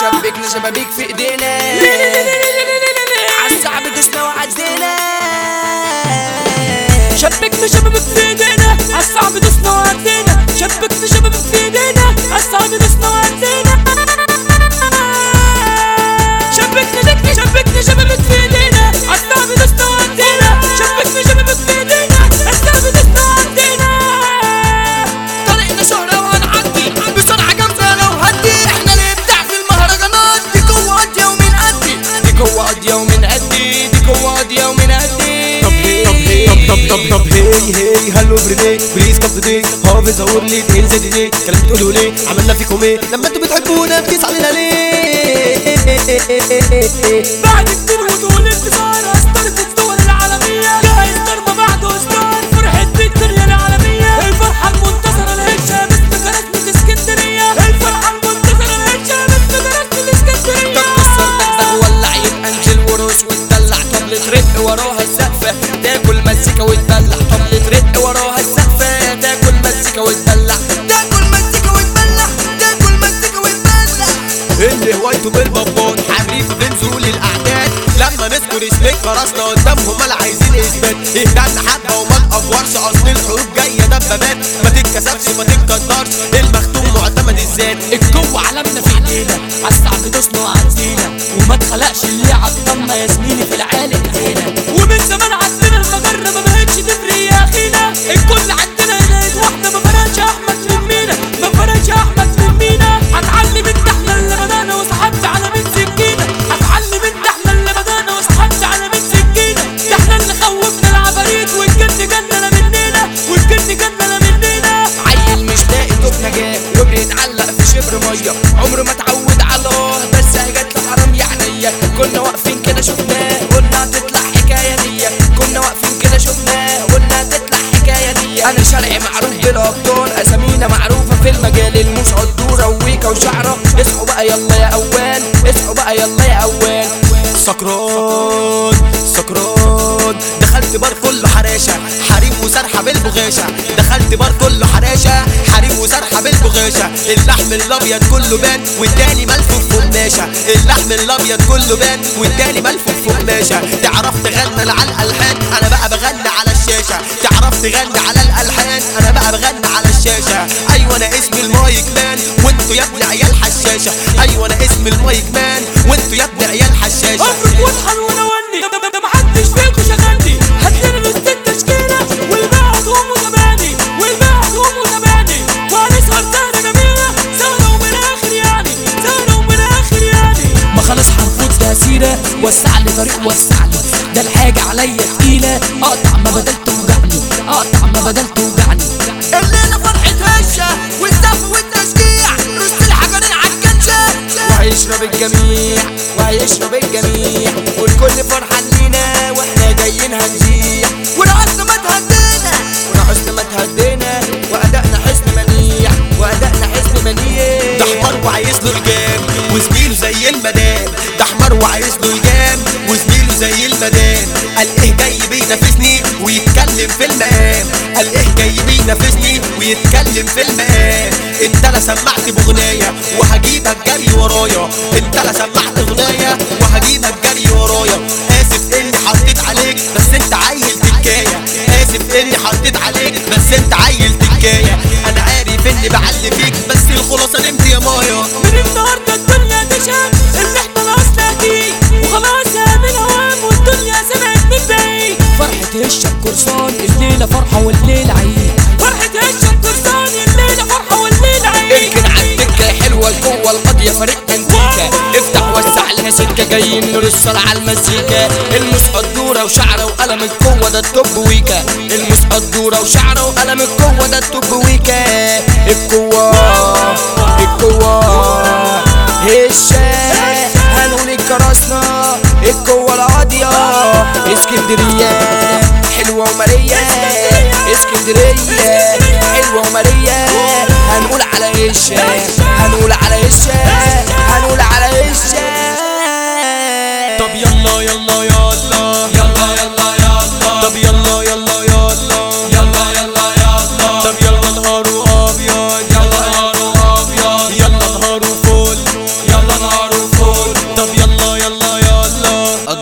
شبكنا شبابيك في ايدينا عالصعب دوسنا وعدينا. شبكنا شبابك في ايدينا عالصعب دوسنا وعدينا. شبكنا شبابك في ايدينا عالصعب دوسنا وعدينا. شبكنا شبابك في ايدينا عالصعب دوسنا وعدينا. شبكنا شبابك في ايدينا عالصعب دوسنا وعدينا. طريقنا شهرة وهنعدي بسرعة جامدة لو هدي. احنا اللي نبدع في المهرجانات دي قوة قاضية ومن قدي. دي قوة قاضية ومن قدي. دي قوة قاضية ومن قدي. طب هي هلو بريدي بليز كاب دي حافظ اقول لي تنزل دي كلام تقولوا ليه عملنا فيكم ايه لما انتوا بتحبونا بتسعى لنا ليه. بعد كتير وطول انتصار اصدرت الصور العالمية. جاهز ضربة بعد اصدار فرحة فيكتوريا العالمية. الفرحة المنتصرة الهجة باسم كراسمة اسكندرية. الفرحة المنتصرة الهجة باسم كراسمة اسكندرية. طب كسر دغدغ ولع يبقى انجل وروس وتدلع. طبلة رق وراها السقفة تاكل مزيكا وتدلع. طبلة رق وراها السقفة تاكل مزيكا وتدلع. تاكل مزيكا وتدلع. تاكل مزيكا وتدلع. اللي هوايته بالبابون حريفة بنزول الاعداد. لما نذكر اسمك فرسنا قدامهم ولا عايزين اثبات. اهدالنا حبة وما تقفورش اصل الحروب جاية دبابات. ما تتكسفش ما تتقدرش المختوم معتمد الذات. الجو علمنا في ايدينا عالصعب دوسنا وعدينا. وما اتخلقش اللي عالضمة يا زميلي في العالم هنا. ومن زمان عندنا المجرة ما بقتش تفرق يا اخينا. الكل عندنا ايد واحدة ما فرقش احمد من مينا. ما فرقش احمد من مينا. هتعلم انت احنا اللي بدانا وسحبت على من سكينة. هتعلم انت احنا اللي بدانا وسحبت على من سكينة. ده احنا اللي خوفنا العفاريت والجن جننا مننا. والجن جننا مننا. عيل مش لاقي توب نجاة وبيتعلق في شبر مية. عمره ما اتعود على الله بس جات له حرام يا عينيا. كنا واقفين كده شفناه قلنا هتطلع حكاية دي. كنا واقفين كده شفناه قلنا هتطلع حكاية دي. انا شرعي معروف بالابطال اسامينا معروفة في المجال. الموس عدورة وويكا وشعرة. اصحوا بقى يلا يا اوان. اصحوا بقى يلا يا اوان. سكران دخلت بار كله حراشة حريم وسرحة بالبغاشة. دخلت بار كله حراشة حريم وسرحة بالبغاشة. اللحم الابيض كله بان والتاني ملفوف فماشة. اللحم الابيض كله بان والتاني ملفوف فماشة. تعرف تغنى على الالحان انا بقى بغني على الشاشة. تعرف تغني على الالحان انا بقى بغني على الشاشة. ايوه انا اسمي المايك مان وانتوا يا ابن عيال حشاشة. ايوه انا اسمي المايك مان وانتوا يا ابن عيال حشاشة. افرق واطحن ونوني ده محدش فيكو شغلني. هتلاقي نص التشكيلة والباقي هتقوم وزباني. والباقي هتقوم وزباني. وهنسهر سهرة جميلة سهرة ومن الاخر يعني. سهرة ومن الاخر يعني. ما خلاص هنفوت تأثيرة. وسع لي طريق وسع لي. ده الحاجة عليا تقيلة. اقطع ما بدل توجعني. اقطع ما بدل توجعني. الليلة فرحة هشة والزف والتشجيع. رص الحجرين عالكنشة وهيشرب الجميع. وهيشرب الجميع. والكل فرحان لينا واحنا جايين هنزيع. ورقصنا ما تهدينا. ورقصنا ما تهدينا. وأدائنا حسن منيع. وأدائنا حسن منيع. ده حمار وعايز له الجام وزميله زي المدام. ده حمار وعايز له الجام وزميله زي المدام. قال ايه جاي بينافسني ويتكلم في المقام. قال ايه جاي بينافسني ويتكلم في المقام. انت لا سمعت بغناية وهجيبك جري ورايا. انت لا سمعت غناية وهجيبك جري ورايا. اسف اني حطيت عليك بس انت عيل تكاية. اسف اني حطيت عليك بس انت عيل تكاية. انا عارف اني بعلي فيك بس الخلاصة نمت يا مايا. من النهاردة الدنيا تشهد ان احنا الاصل دي. وخلاص من هوام والدنيا سمعت من بعيد. فرحة هشة القرصان الليلة فرحة والليلة عيد. فرحة هشة القرصان الليلة فرحة والليلة عيد. اركن عالدكة حلوة القوة القاضية فريق انتيكا. افتح وسع لنا سكة جايين نرسل على المزيكا. الموس قدورة وشعرة وقلم القوة ده التوب ويكا. الموس قدورة وشعرة وقلم القوة ده التوب ويكا. القوة هشة هنقول الكراسنا. القوة القاضية اسكندرية حلوة ومارية. اسكندرية حلوة ومارية. هنقول على هشة. هنقول على هشة. هنقول على هشة. طب يلا يلا يلا يلا يلا يلا. طب يلا يلا يلا يلا يلا يلا. طب يلا نهاره ابيض. يلا نهاره ابيض. يلا نهاره فل. يلا نهاره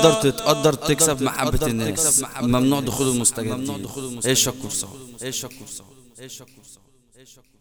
تقدر تتقدر تكسب محبة الناس، ممنوع دخول المستجدين. ايش الكورسات؟